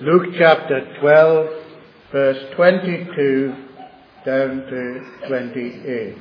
Luke chapter 12, verse 22 down to 28.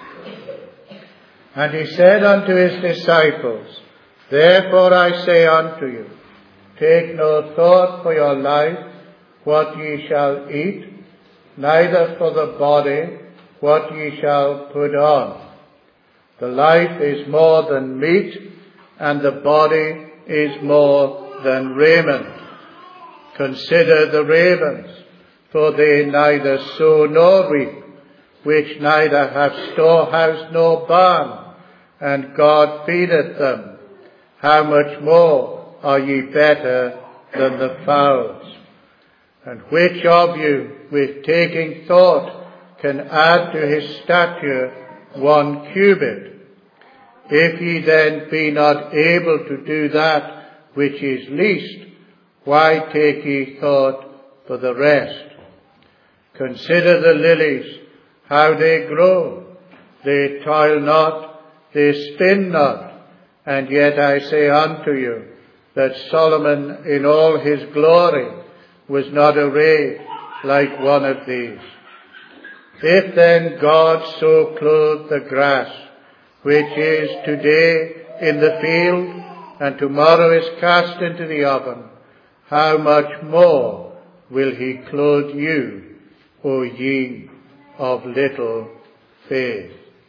And he said unto his disciples, Therefore I say unto you, take no thought for your life, what ye shall eat, neither for the body, what ye shall put on. The life is more than meat, and the body is more than raiment. Consider the ravens, for they neither sow nor reap, which neither have storehouse nor barn, and God feedeth them. How much more are ye better than the fowls? And which of you, with taking thought, can add to his stature 1 cubit? If ye then be not able to do that which is least, why take ye thought for the rest? Consider the lilies, how they grow. They toil not, they spin not. And yet I say unto you, that Solomon in all his glory was not arrayed like one of these. If then God so clothe the grass, which is today in the field, and tomorrow is cast into the oven, how much more will he clothe you, O ye of little faith?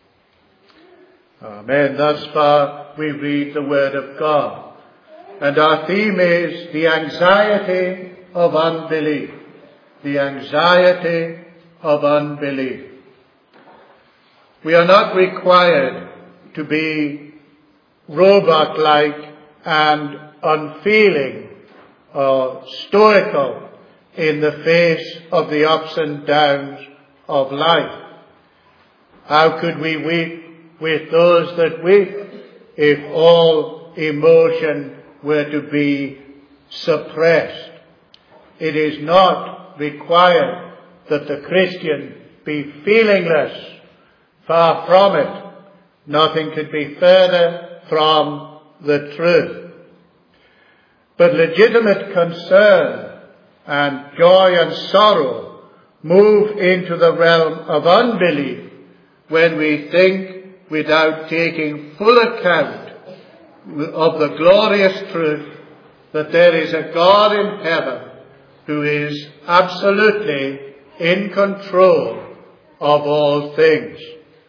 Amen. Thus far we read the word of God. And our theme is the anxiety of unbelief. The anxiety of unbelief. We are not required to be robot-like and unfeeling or stoical in the face of the ups and downs of life. How could we weep with those that weep if all emotion were to be suppressed? It is not required that the Christian be feelingless. Far from it. Nothing could be further from the truth. But legitimate concern and joy and sorrow move into the realm of unbelief when we think without taking full account of the glorious truth that there is a God in heaven who is absolutely in control of all things.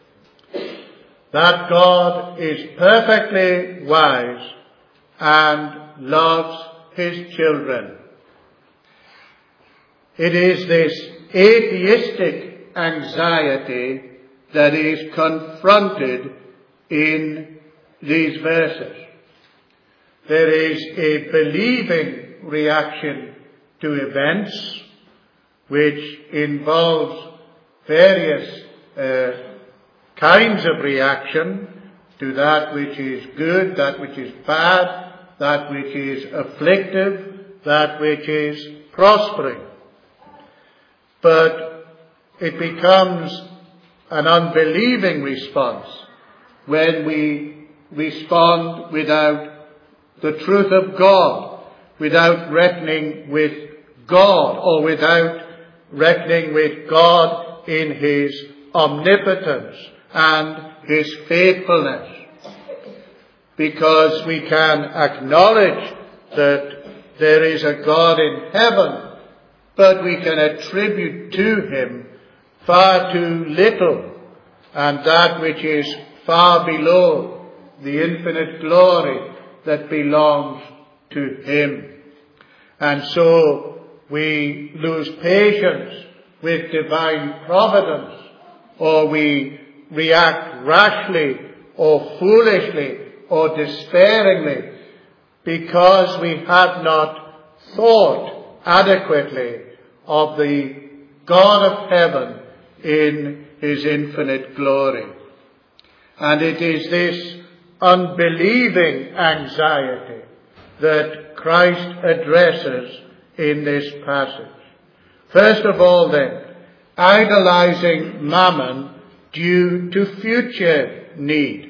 That God is perfectly wise and loves his children. It is this atheistic anxiety that is confronted in these verses. There is a believing reaction to events which involves various kinds of reaction to that which is good, that which is bad, that which is afflictive, that which is prospering. But it becomes an unbelieving response when we respond without the truth of God, without reckoning with God, or without reckoning with God in his omnipotence and his faithfulness. Because we can acknowledge that there is a God in heaven, but we can attribute to him far too little, and that which is far below the infinite glory that belongs to him. And so we lose patience with divine providence, or we react rashly or foolishly or despairingly because we have not thought adequately of the God of heaven in his infinite glory. And it is this unbelieving anxiety that Christ addresses in this passage. First of all then, idolizing mammon due to future need.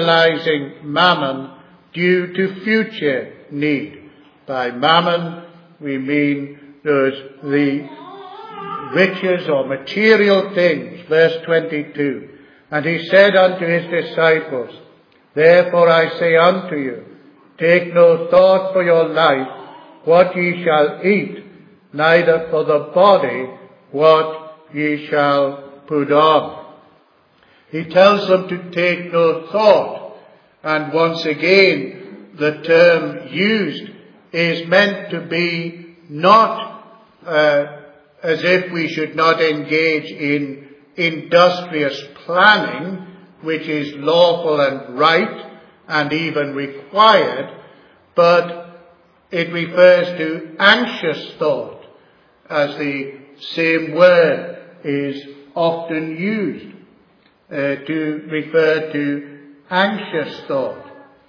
Idolizing mammon due to future need. By mammon we mean the riches or material things. Verse 22. And he said unto his disciples, Therefore I say unto you, take no thought for your life, what ye shall eat, neither for the body, what ye shall put on. He tells them to take no thought. And once again, the term used is meant to be not as if we should not engage in industrious planning, which is lawful and right and even required, but it refers to anxious thought, as the same word is often used to refer to anxious thought.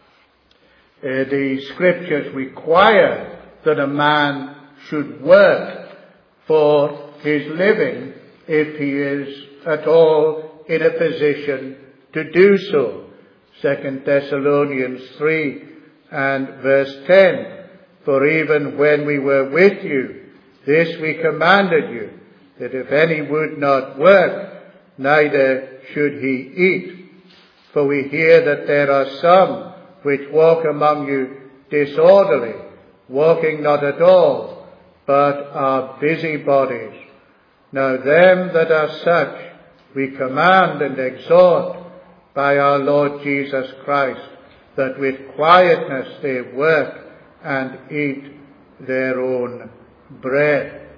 The scriptures require that a man should work for his living if he is at all in a position to do so. 2 Thessalonians 3 and verse 10. For even when we were with you, this we commanded you, that if any would not work, neither should he eat. For we hear that there are some which walk among you disorderly, walking not at all, but are busybodies. Now them that are such we command and exhort by our Lord Jesus Christ, that with quietness they work and eat their own bread.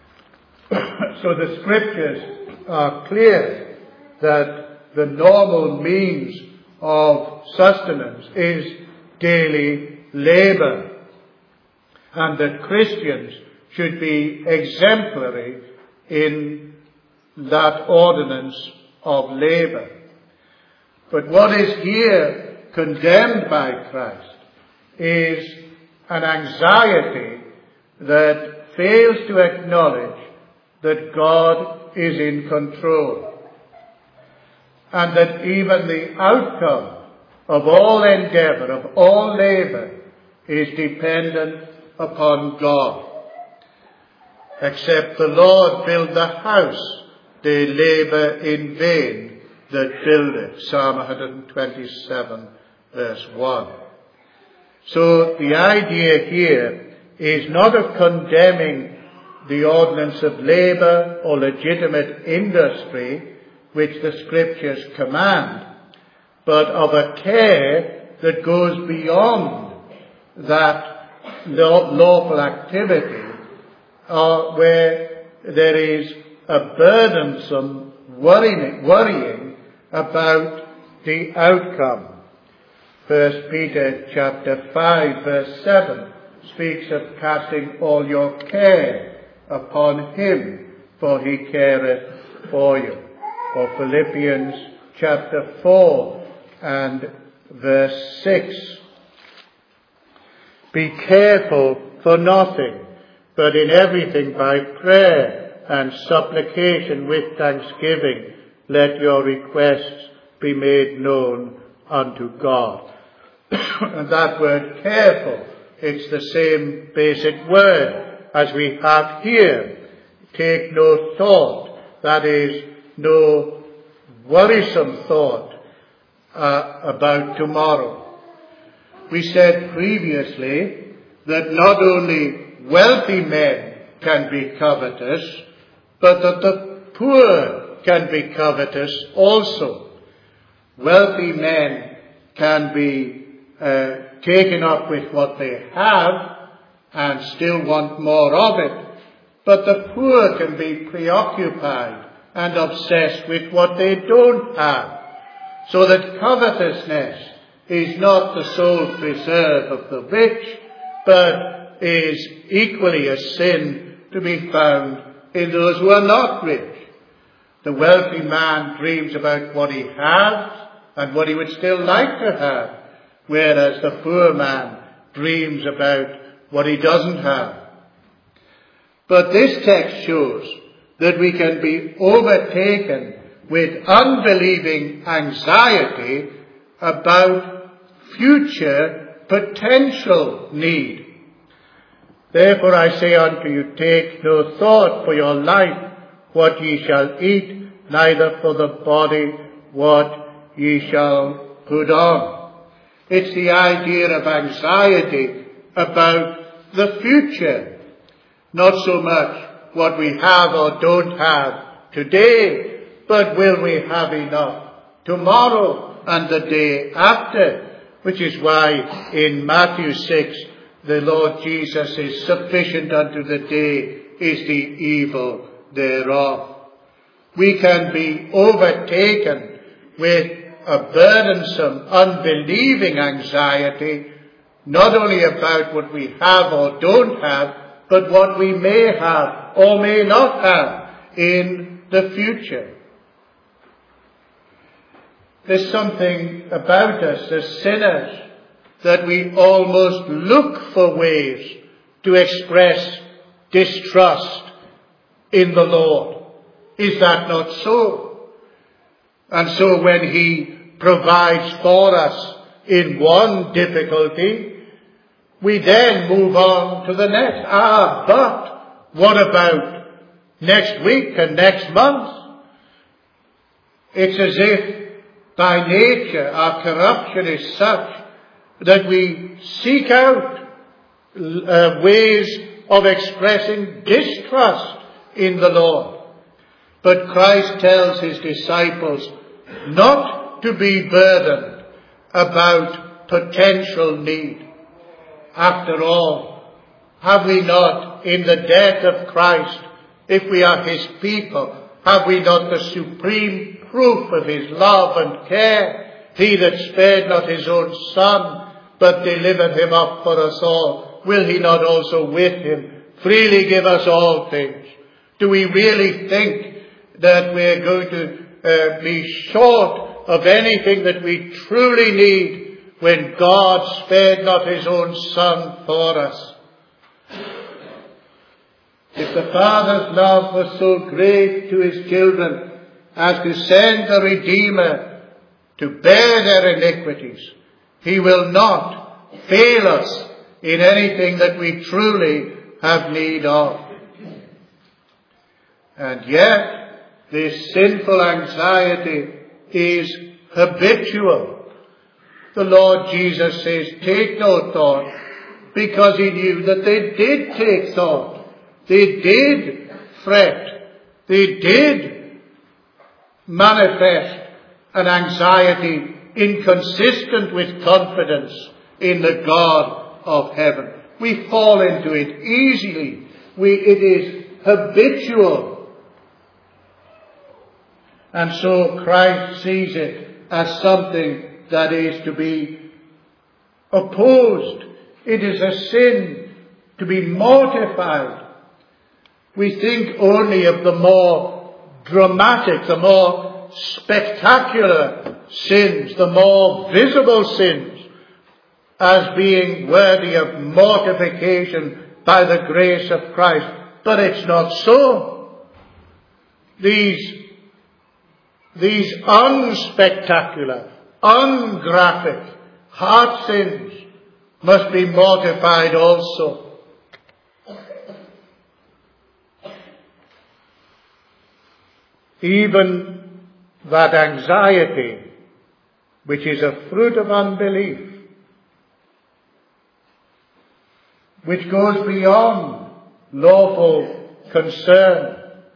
So the scriptures are clear that the normal means of sustenance is daily labor, and that Christians should be exemplary in that ordinance of labor. But what is here condemned by Christ is an anxiety that fails to acknowledge that God is in control, and that even the outcome of all endeavor, of all labor, is dependent upon God. Except the Lord build the house, they labor in vain that build it. Psalm 127 verse 1. So the idea here is not of condemning the ordinance of labor or legitimate industry, which the scriptures command, but of a care that goes beyond that lawful activity, where there is a burdensome worrying about the outcome. 1 Peter chapter 5 verse 7 speaks of casting all your care upon him, for he careth for you. Or Philippians chapter 4 and verse 6. Be careful for nothing, but in everything by prayer and supplication with thanksgiving, let your requests be made known unto God. And that word careful, it's the same basic word as we have here. Take no thought, that is, no worrisome thought about tomorrow. We said previously that not only wealthy men can be covetous, but that the poor can be covetous also. Wealthy men can be taken up with what they have and still want more of it, but the poor can be preoccupied and obsessed with what they don't have. So that covetousness is not the sole preserve of the rich, but is equally a sin to be found in those who are not rich. The wealthy man dreams about what he has and what he would still like to have, whereas the poor man dreams about what he doesn't have. But this text shows that we can be overtaken with unbelieving anxiety about future potential need. Therefore I say unto you, take no thought for your life, what ye shall eat, neither for the body, what ye shall put on. It's the idea of anxiety about the future, not so much what we have or don't have today, but will we have enough tomorrow and the day after, which is why in Matthew 6, the Lord Jesus is sufficient unto the day is the evil thereof. We can be overtaken with a burdensome, unbelieving anxiety, not only about what we have or don't have, but what we may have or may not have in the future. There's something about us as sinners that we almost look for ways to express distrust in the Lord. Is that not so? And so when he provides for us in one difficulty, we then move on to the next. But what about next week and next month? It's as if by nature our corruption is such that we seek out ways of expressing distrust in the Lord. But Christ tells his disciples not to be burdened about potential need. After all, have we not, in the death of Christ, if we are his people, have we not the supreme proof of his love and care? He that spared not his own Son, but delivered him up for us all, will he not also with him freely give us all things? Do we really think that we're going to be short of anything that we truly need when God spared not his own Son for us? If the Father's love was so great to his children as to send the Redeemer to bear their iniquities, he will not fail us in anything that we truly have need of. And yet, this sinful anxiety is habitual. The Lord Jesus says, take no thought, because he knew that they did take thought. They did fret. They did manifest an anxiety inconsistent with confidence in the God of heaven. We fall into it easily. It is habitual. And so Christ sees it as something that is to be opposed. It is a sin to be mortified. We think only of the more dramatic, the more spectacular sins, the more visible sins, as being worthy of mortification by the grace of Christ. But it's not so. These unspectacular, ungraphic heart sins must be mortified also. Even that anxiety, which is a fruit of unbelief, which goes beyond lawful concern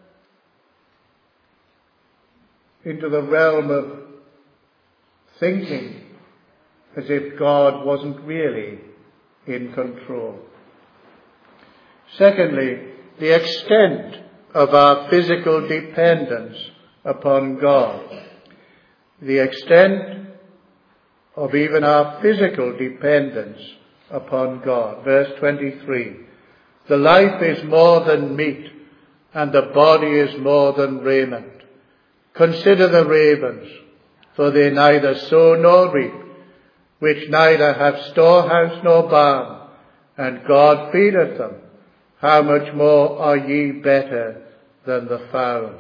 into the realm of thinking as if God wasn't really in control. Secondly, the extent of our physical dependence upon God. The extent of even our physical dependence upon God. Verse 23. The life is more than meat, and the body is more than raiment. Consider the ravens, for they neither sow nor reap, which neither have storehouse nor barn, and God feedeth them. How much more are ye better than the fowls?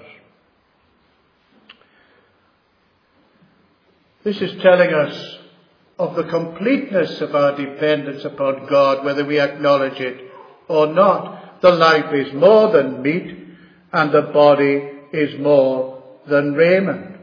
This is telling us of the completeness of our dependence upon God, whether we acknowledge it or not. The life is more than meat, and the body is more than raiment.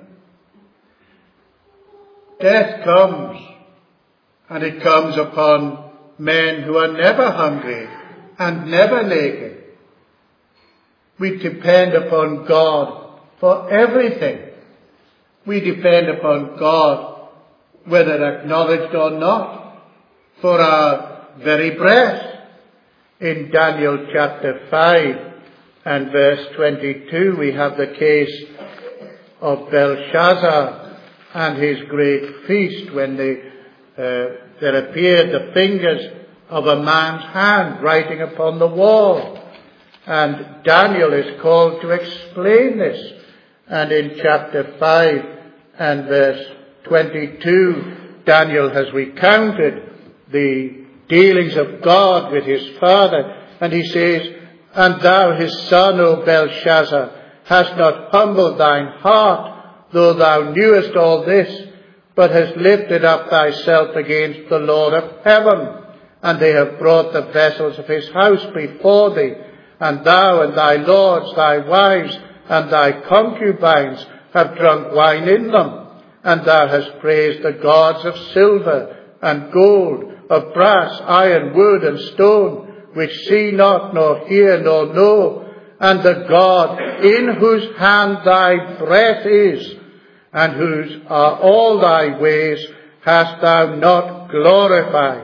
Death comes, and it comes upon men who are never hungry and never naked. We depend upon God for everything. We depend upon God, whether acknowledged or not, for our very breath. In Daniel chapter 5 and verse 22, we have the case of Belshazzar and his great feast, when there appeared the fingers of a man's hand writing upon the wall. And Daniel is called to explain this. And in chapter 5 and verse 22, Daniel has recounted the dealings of God with his father. And he says, "And thou his son, O Belshazzar, hast not humbled thine heart, though thou knewest all this, but hast lifted up thyself against the Lord of heaven. And they have brought the vessels of his house before thee, and thou and thy lords, thy wives, and thy concubines have drunk wine in them. And thou hast praised the gods of silver and gold, of brass, iron, wood, and stone, which see not, nor hear, nor know, and the God in whose hand thy breath is, and whose are all thy ways, hast thou not glorified."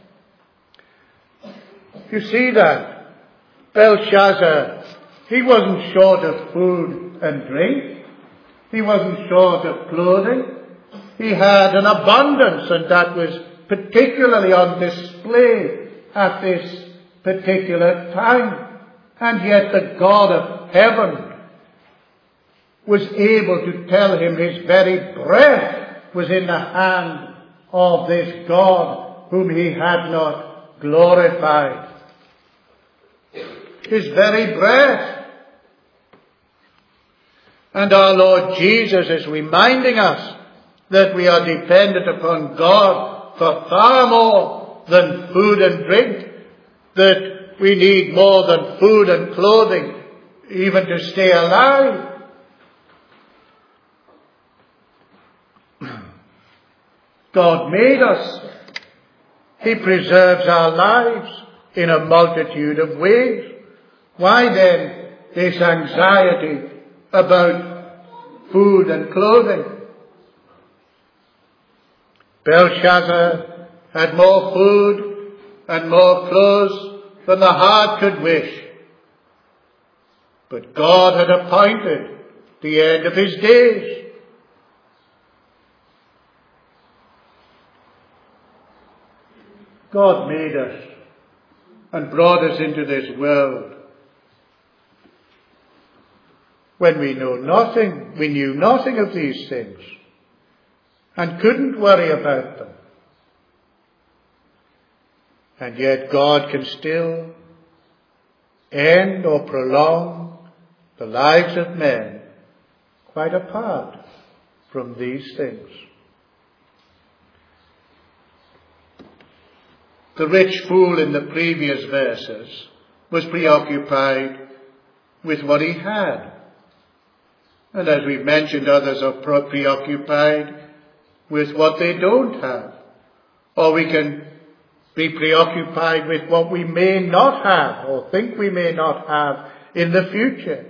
You see that? Belshazzar, he wasn't short of food and drink. He wasn't short of clothing. He had an abundance, and that was particularly on display at this particular time. And yet the God of heaven was able to tell him his very breath was in the hand of this God whom he had not glorified. His very breath. And our Lord Jesus is reminding us that we are dependent upon God for far more than food and drink, that we need more than food and clothing even to stay alive. God made us. He preserves our lives in a multitude of ways. Why then this anxiety about food and clothing? Belshazzar had more food and more clothes than the heart could wish. But God had appointed the end of his days. God made us and brought us into this world when we knew nothing of these things and couldn't worry about them. And yet God can still end or prolong the lives of men quite apart from these things. The rich fool in the previous verses was preoccupied with what he had. And as we've mentioned, others are preoccupied with what they don't have. Or we can be preoccupied with what we may not have or think we may not have in the future.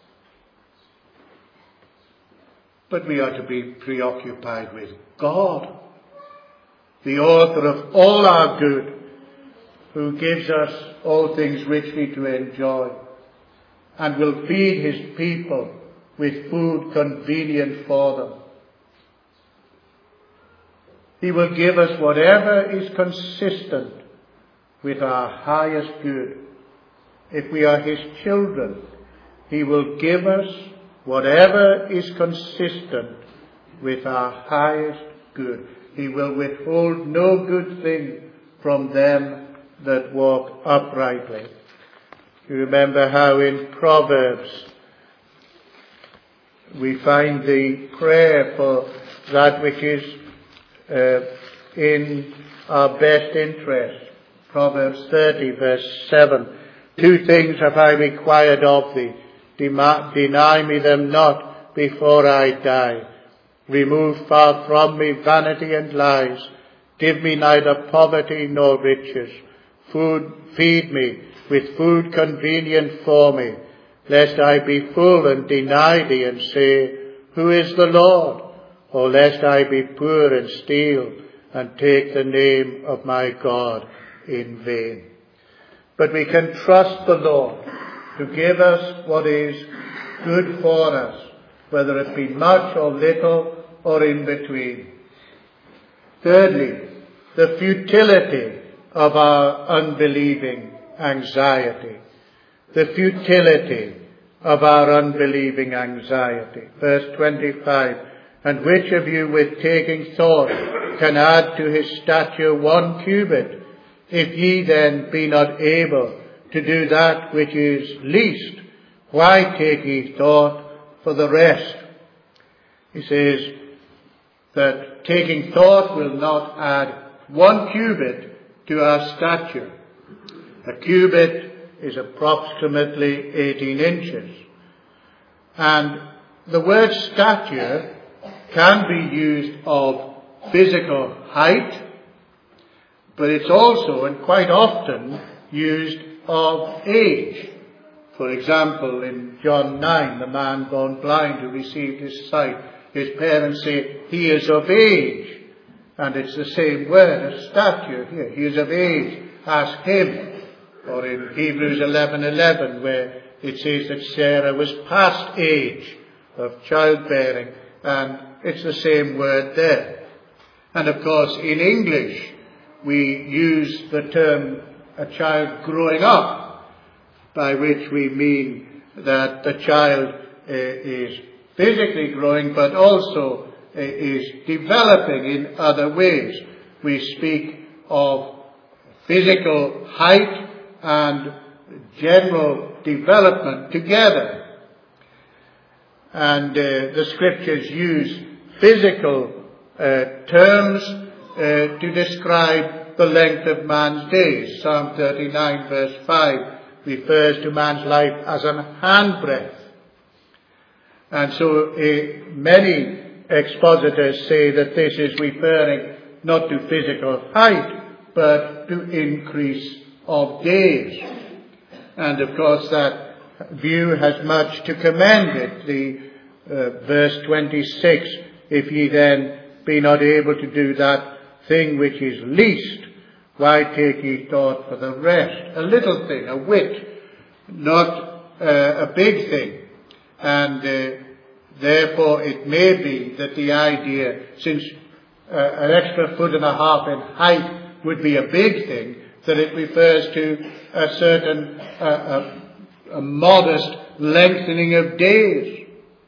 But we are to be preoccupied with God, the author of all our good, who gives us all things richly to enjoy, and will feed his people with food convenient for them. He will give us whatever is consistent with our highest good. If we are his children, he will give us whatever is consistent with our highest good. He will withhold no good thing from them that walk uprightly. You remember how in Proverbs we find the prayer for that which is in our best interest. Proverbs 30 verse 7. 2 things have I required of thee. Deny me them not before I die. Remove far from me vanity and lies. Give me neither poverty nor riches. Feed me with food convenient for me, lest I be full and deny thee and say, Who is the Lord? Or lest I be poor and steal and take the name of my God in vain. But we can trust the Lord to give us what is good for us, whether it be much or little or in between. Thirdly, the futility of our unbelieving anxiety. The futility of our unbelieving anxiety. Verse 25, And which of you with taking thought can add to his stature 1 cubit? If ye then be not able to do that which is least, why take ye thought for the rest? He says that taking thought will not add 1 cubit to our stature. A cubit is approximately 18 inches. And the word stature can be used of physical height, but it's also and quite often used of age. For example, in John 9, the man born blind who received his sight, his parents say, he is of age. And it's the same word as stature here. He is of age. Ask him. Or in Hebrews 11:11, where it says that Sarah was past age of childbearing. And it's the same word there. And of course, in English, we use the term a child growing up, by which we mean that the child is physically growing, but also is developing in other ways. We speak of physical height and general development together. And the scriptures use physical terms to describe the length of man's days. Psalm 39 verse 5 refers to man's life as an handbreadth. And so many expositors say that this is referring not to physical height, but to increase of days. And of course that view has much to commend it. The verse 26, if ye then be not able to do that thing which is least, why take ye thought for the rest? A little thing, a whit, not a big thing. And therefore it may be that the idea, since an extra 1.5 foot in height would be a big thing, that it refers to a certain a modest lengthening of days.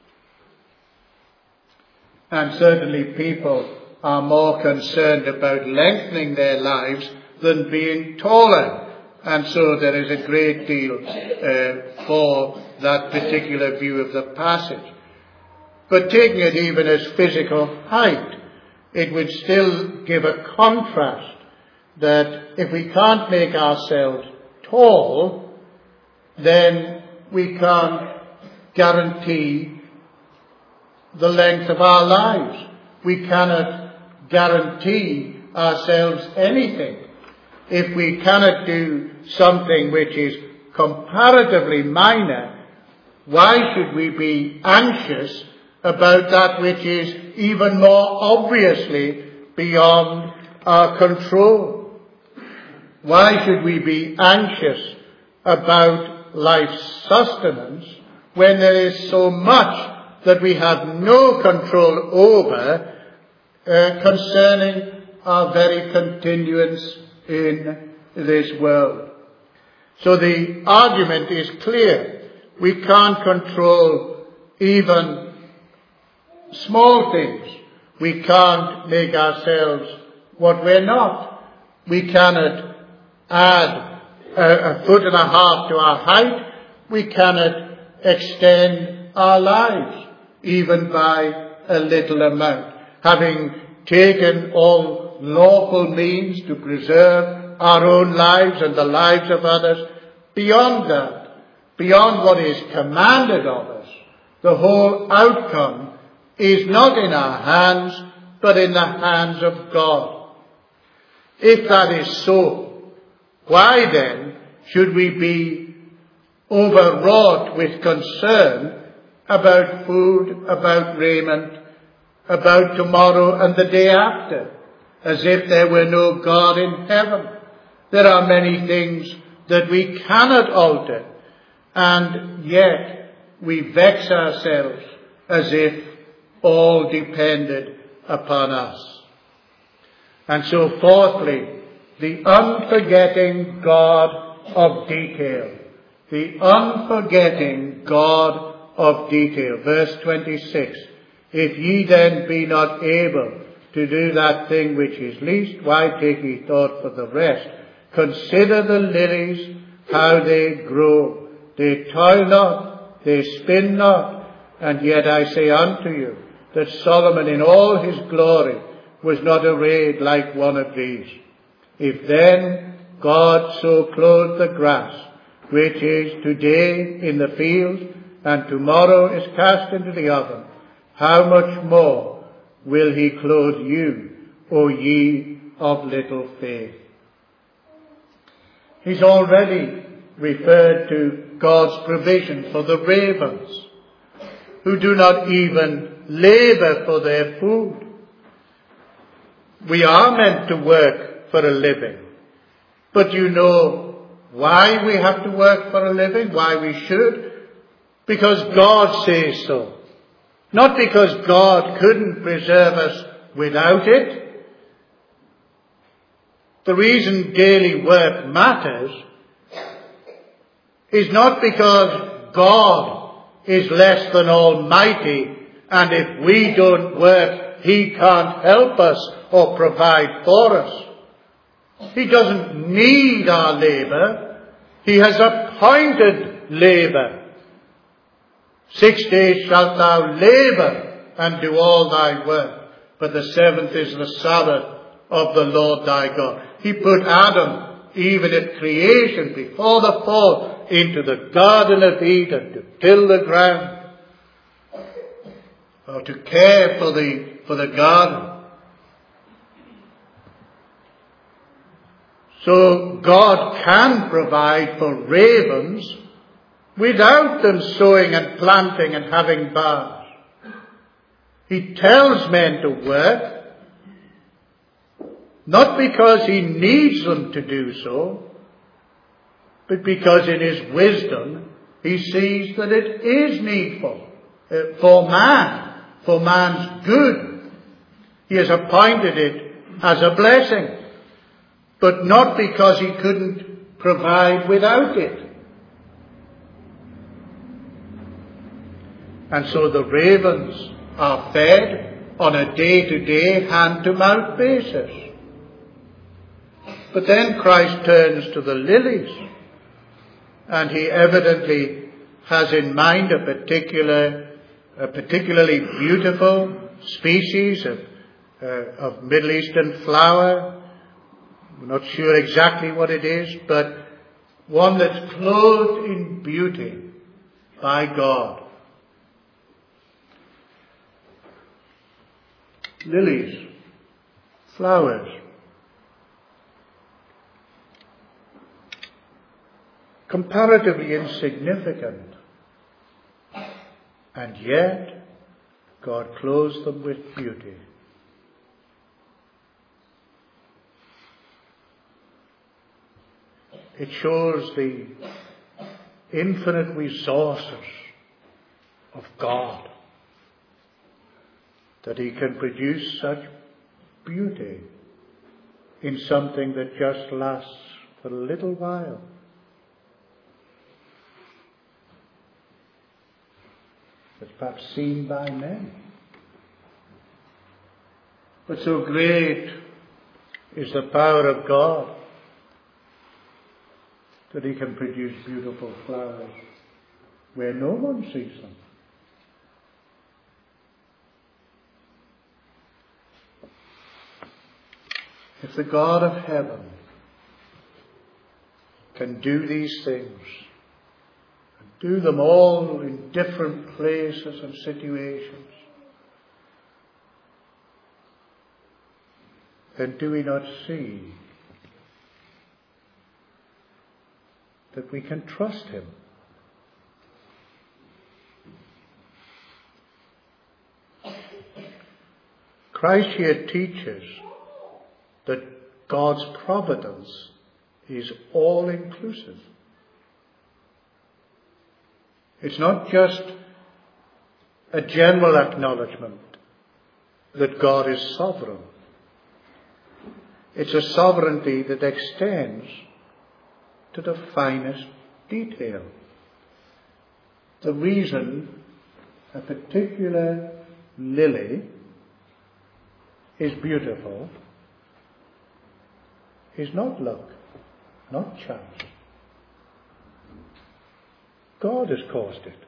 And certainly people are more concerned about lengthening their lives than being taller. And so there is a great deal for that particular view of the passage. But taking it even as physical height, it would still give a contrast that if we can't make ourselves tall, then we can't guarantee the length of our lives. We cannot guarantee ourselves anything. If we cannot do something which is comparatively minor, why should we be anxious about that which is even more obviously beyond our control? Why should we be anxious about life's sustenance when there is so much that we have no control over concerning our very continuance in this world? So the argument is clear. We can't control even small things. We can't make ourselves what we're not. We cannot add 1.5 foot to our height. We cannot extend our lives, even by a little amount. Having taken all lawful means to preserve our own lives and the lives of others, beyond that, beyond what is commanded of us, the whole outcome is not in our hands, but in the hands of God. If that is so, why then should we be overwrought with concern about food, about raiment, about tomorrow and the day after, as if there were no God in heaven? There are many things that we cannot alter, and yet we vex ourselves as if all depended upon us. And so fourthly, the unforgetting God of detail. The unforgetting God of detail. Verse 26. If ye then be not able to do that thing which is least, why take ye thought for the rest? Consider the lilies, how they grow. They toil not, they spin not. And yet I say unto you, that Solomon in all his glory was not arrayed like one of these. If then God so clothe the grass, which is today in the field, and tomorrow is cast into the oven, how much more will he clothe you, O ye of little faith? He's already referred to God's provision for the ravens, who do not even labor for their food. We are meant to work for a living. But you know why we have to work for a living, why we should? Because God says so. Not because God couldn't preserve us without it. The reason daily work matters is not because God is less than almighty, and if we don't work, he can't help us or provide for us. He doesn't need our labor. He has appointed labor. 6 days shalt thou labor and do all thy work, but the seventh is the Sabbath of the Lord thy God. He put Adam, even at creation, before the fall, into the Garden of Eden to till the ground, or to care for the garden. So God can provide for ravens without them sowing and planting and having barns. He tells men to work, not because he needs them to do so, but because in his wisdom he sees that it is needful for man, for man's good. He has appointed it as a blessing, but not because he couldn't provide without it. And so the ravens are fed on a day-to-day, hand-to-mouth basis. But then Christ turns to the lilies, and he evidently has in mind a particularly beautiful species of Middle Eastern flower. We're not sure exactly what it is, but one that's clothed in beauty by God. Lilies, flowers, comparatively insignificant, and yet God clothes them with beauty. It shows the infinite resources of God, that he can produce such beauty in something that just lasts for a little while. It's perhaps seen by men. But so great is the power of God that he can produce beautiful flowers where no one sees them. If the God of heaven can do these things, and do them all in different places and situations, then do we not see that we can trust him? Christ here teaches that God's providence is all-inclusive. It's not just a general acknowledgement that God is sovereign. It's a sovereignty that extends to the finest detail. The reason a particular lily is beautiful is not luck, not chance. God has caused it.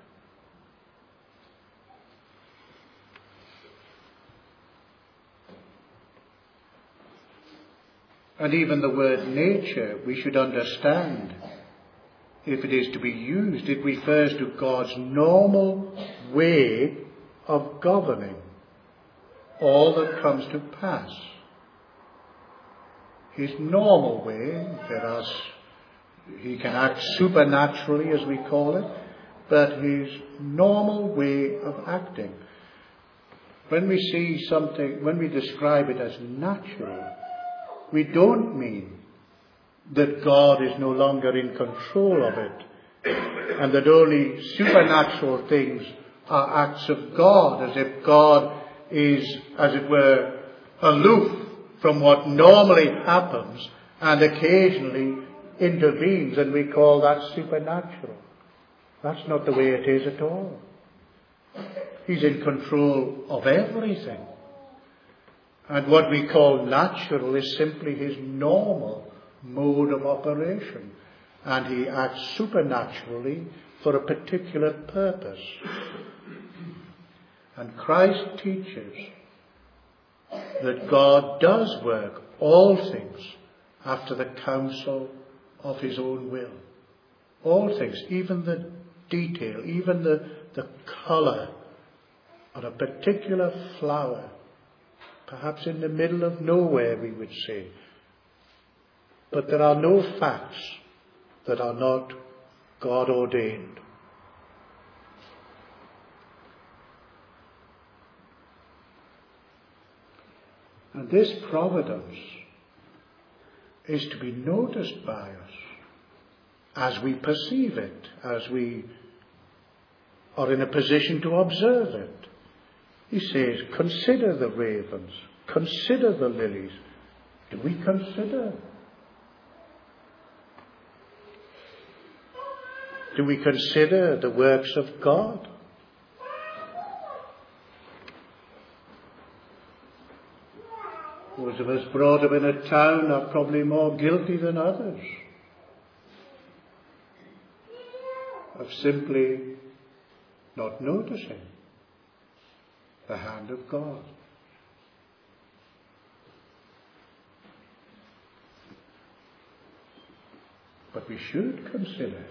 And even the word nature, we should understand, if it is to be used, it refers to God's normal way of governing all that comes to pass. His normal way, he can act supernaturally, as we call it, but his normal way of acting. When we see something, when we describe it as natural, we don't mean that God is no longer in control of it, and that only supernatural things are acts of God, as if God is, as it were, aloof from what normally happens and occasionally intervenes, and we call that supernatural. That's not the way it is at all. He's in control of everything. And what we call natural is simply his normal mode of operation. And he acts supernaturally for a particular purpose. And Christ teaches that God does work all things after the counsel of his own will. All things, even the detail, even the colour on a particular flower, perhaps in the middle of nowhere, we would say. But there are no facts that are not God ordained. And this providence is to be noticed by us as we perceive it, as we are in a position to observe it. He says, consider the ravens, consider the lilies. Do we consider? Do we consider the works of God? Those of us brought up in a town are probably more guilty than others of simply not noticing the hand of God. But we should consider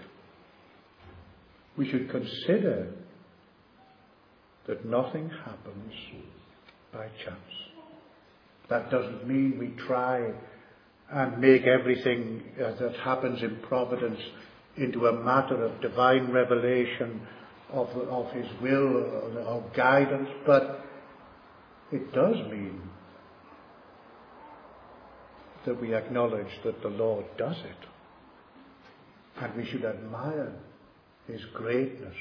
that nothing happens by chance. That doesn't mean we try and make everything that happens in providence into a matter of divine revelation of his will or guidance, but it does mean that we acknowledge that the Lord does it, and we should admire his greatness.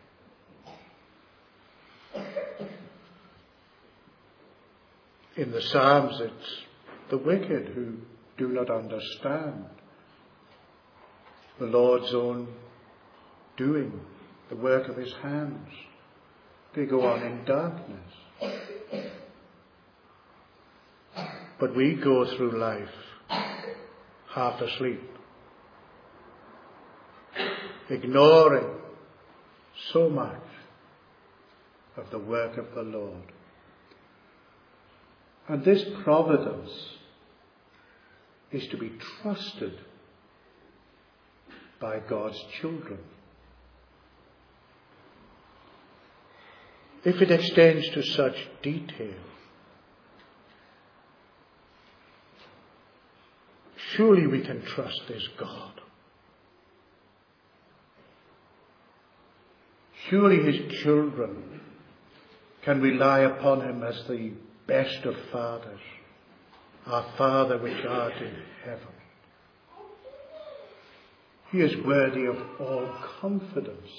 In the Psalms, it's the wicked who do not understand the Lord's own doing, the work of his hands. They go on in darkness. But we go through life half asleep, ignoring so much of the work of the Lord. And this providence is to be trusted by God's children. If it extends to such detail, surely we can trust this God. Surely his children can rely upon him as the best of fathers, our Father which art in heaven. He is worthy of all confidence.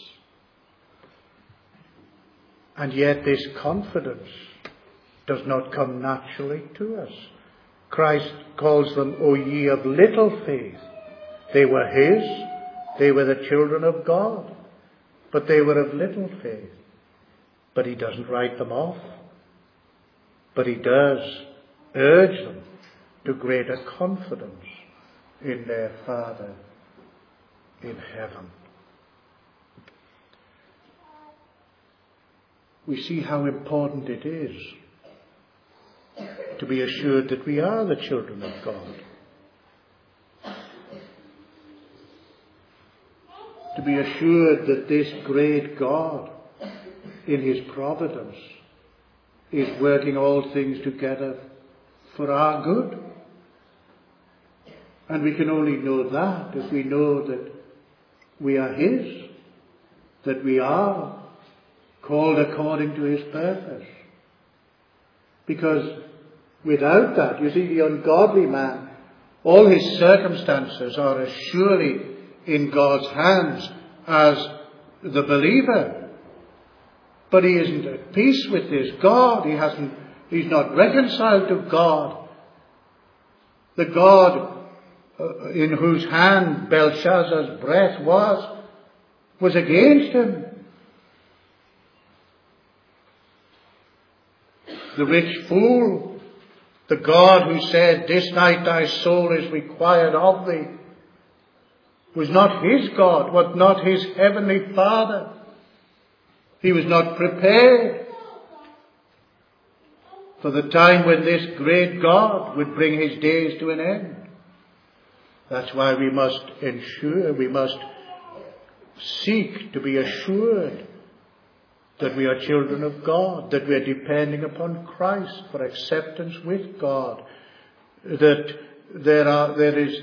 And yet this confidence does not come naturally to us. Christ calls them, O ye of little faith. They were his. They were the children of God. But they were of little faith. But he doesn't write them off. But he does urge them to greater confidence in their Father in heaven. We see how important it is to be assured that we are the children of God. To be assured that this great God, in his providence, is working all things together for our good. And we can only know that if we know that we are his, that we are called according to his purpose. Because without that, you see, the ungodly man, all his circumstances are as surely in God's hands as the believer. But he isn't at peace with this God. He's not reconciled to God. The God in whose hand Belshazzar's breath was against him. The rich fool, the God who said, "This night thy soul is required of thee," was not his God, was not his heavenly Father. He was not prepared for the time when this great God would bring his days to an end. That's why we must seek to be assured that we are children of God, that we are depending upon Christ for acceptance with God, that there is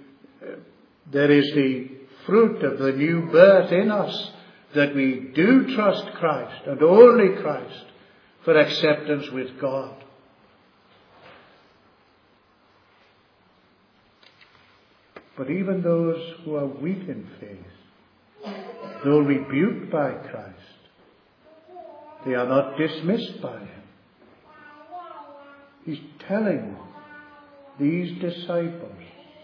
the fruit of the new birth in us, that we do trust Christ and only Christ for acceptance with God. But even those who are weak in faith, though rebuked by Christ, they are not dismissed by him. He's telling these disciples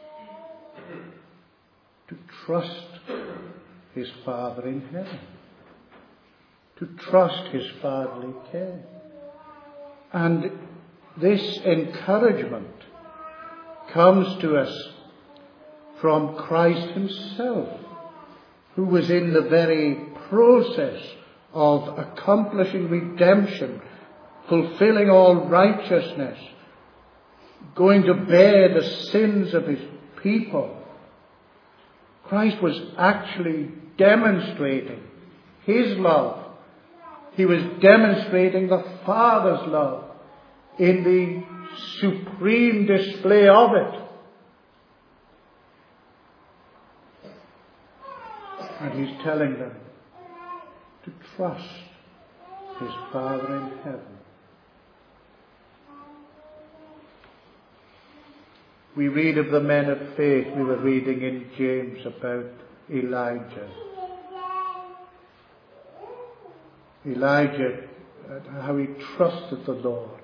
to trust his Father in heaven, to trust his fatherly care. And this encouragement comes to us from Christ himself, who was in the very process of accomplishing redemption, fulfilling all righteousness, going to bear the sins of his people. Christ was actually demonstrating his love. He was demonstrating the Father's love in the supreme display of it. And he's telling them to trust his Father in heaven. We read of the men of faith. We were reading in James about Elijah. Elijah, how he trusted the Lord.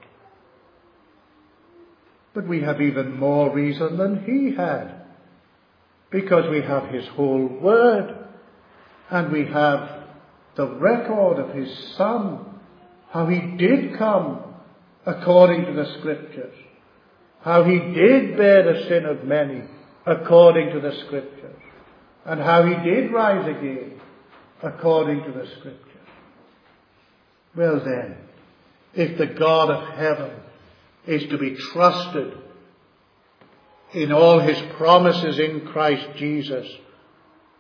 But we have even more reason than he had, because we have his whole word, and we have the record of his Son, how he did come according to the Scriptures, how he did bear the sin of many according to the Scriptures, and how he did rise again according to the Scriptures. Well then, if the God of heaven is to be trusted in all his promises in Christ Jesus,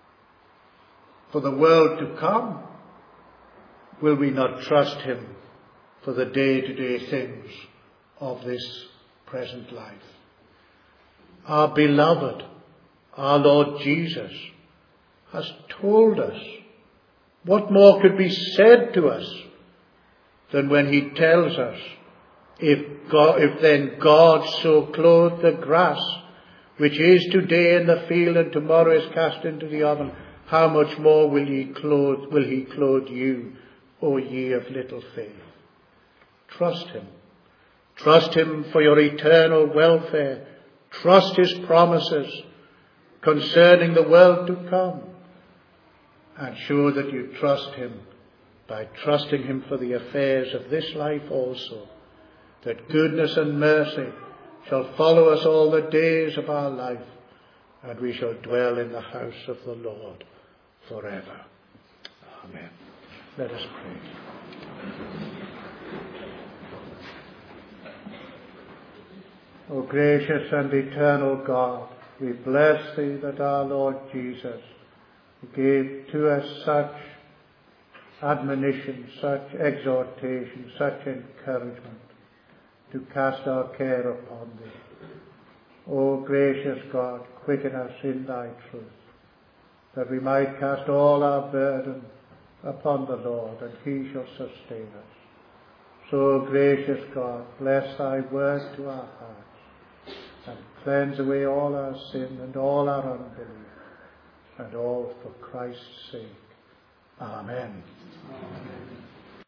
for the world to come, will we not trust him for the day-to-day things of this present life? Our beloved, our Lord Jesus, has told us. What more could be said to us than when he tells us, if then God so clothed the grass, which is today in the field and tomorrow is cast into the oven, how much more will he clothe you, O ye of little faith? Trust him. Trust him for your eternal welfare. Trust his promises concerning the world to come. And show that you trust him by trusting him for the affairs of this life also, that goodness and mercy shall follow us all the days of our life, and we shall dwell in the house of the Lord forever. Amen. Let us pray. O gracious and eternal God, we bless thee that our Lord Jesus gave to us such admonition, such exhortation, such encouragement to cast our care upon thee. O gracious God, quicken us in thy truth, that we might cast all our burden upon the Lord, and he shall sustain us. So, gracious God, bless thy word to our hearts, and cleanse away all our sin and all our unbelief, and all for Christ's sake. Amen. Amen.